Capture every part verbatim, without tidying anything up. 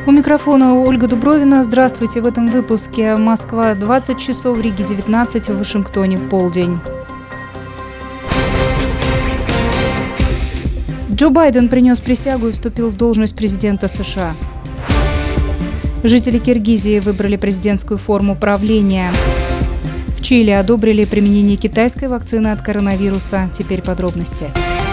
У микрофона Ольга Дубровина. Здравствуйте. В этом выпуске: Москва двадцать часов, в Риге девятнадцать, в Вашингтоне полдень. Джо Байден принес присягу и вступил в должность президента США. Жители Киргизии выбрали президентскую форму правления. В Чили одобрили применение китайской вакцины от коронавируса. Теперь подробности.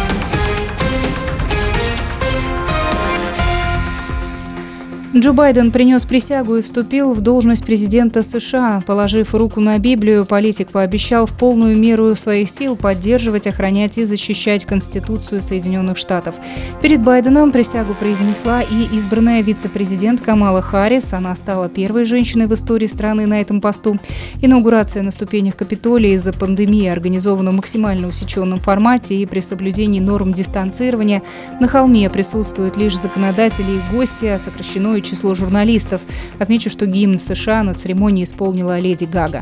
Джо Байден принес присягу и вступил в должность президента США. Положив руку на Библию, политик пообещал в полную меру своих сил поддерживать, охранять и защищать Конституцию Соединенных Штатов. Перед Байденом присягу произнесла и избранная вице-президент Камала Харрис. Она стала первой женщиной в истории страны на этом посту. Инаугурация на ступенях Капитолия из-за пандемии организована в максимально усеченном формате и при соблюдении норм дистанцирования. На холме присутствуют лишь законодатели и гости, а сокращено и число журналистов. Отмечу, что гимн США на церемонии исполнила Леди Гага.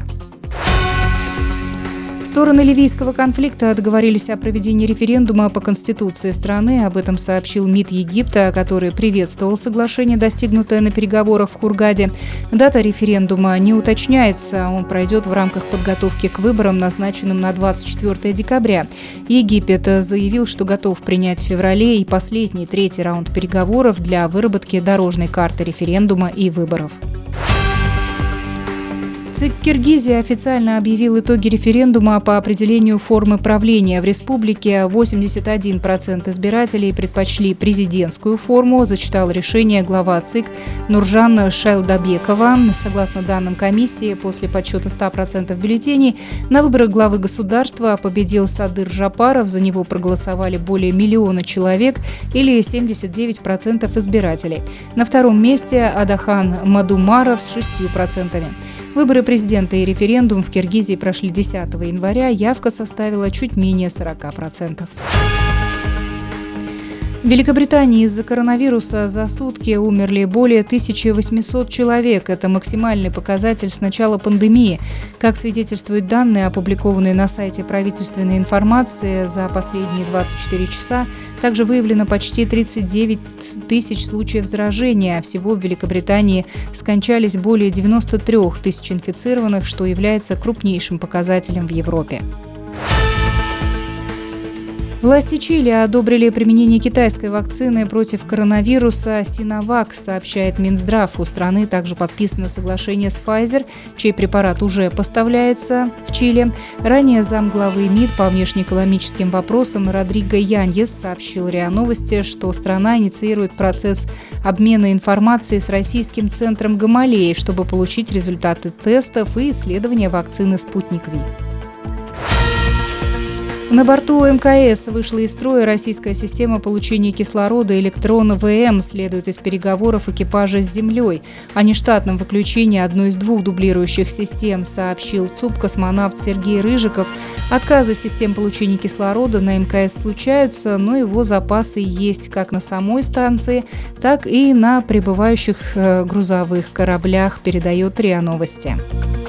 Стороны ливийского конфликта договорились о проведении референдума по Конституции страны. Об этом сообщил МИД Египта, который приветствовал соглашение, достигнутое на переговорах в Хургаде. Дата референдума не уточняется. Он пройдет в рамках подготовки к выборам, назначенным на двадцать четвёртое декабря. Египет заявил, что готов принять в феврале и последний, третий раунд переговоров для выработки дорожной карты референдума и выборов. ЦИК Киргизии официально объявил итоги референдума по определению формы правления. В республике восемьдесят один процент избирателей предпочли президентскую форму, зачитал решение глава ЦИК Нуржан Шайлдабекова. Согласно данным комиссии, после подсчета ста процентов бюллетеней на выборах главы государства победил Садыр Жапаров. За него проголосовали более миллиона человек или семьдесят девять процентов избирателей. На втором месте Адахан Мадумаров с шестью процентами. Выборы президента и референдум в Киргизии прошли десятого января. Явка составила чуть менее сорока процентов. В Великобритании из-за коронавируса за сутки умерли более тысячи восьмисот человек. Это максимальный показатель с начала пандемии. Как свидетельствуют данные, опубликованные на сайте правительственной информации, за последние двадцать четыре часа также выявлено почти тридцать девять тысяч случаев заражения. Всего в Великобритании скончались более девяноста трёх тысяч инфицированных, что является крупнейшим показателем в Европе. Власти Чили одобрили применение китайской вакцины против коронавируса Синовак, сообщает Минздрав. У страны также подписано соглашение с Pfizer, чей препарат уже поставляется в Чили. Ранее замглавы МИД по внешнеэкономическим вопросам Родриго Яньес сообщил РИА Новости, что страна инициирует процесс обмена информацией с российским центром Гамалеи, чтобы получить результаты тестов и исследования вакцины «Спутник Ви». На борту МКС вышла из строя российская система получения кислорода «Электрон ВМ», следует из переговоров экипажа с Землей. О нештатном выключении одной из двух дублирующих систем сообщил ЦУП-космонавт Сергей Рыжиков. Отказы систем получения кислорода на МКС случаются, но его запасы есть как на самой станции, так и на прибывающих грузовых кораблях, передает РИА Новости.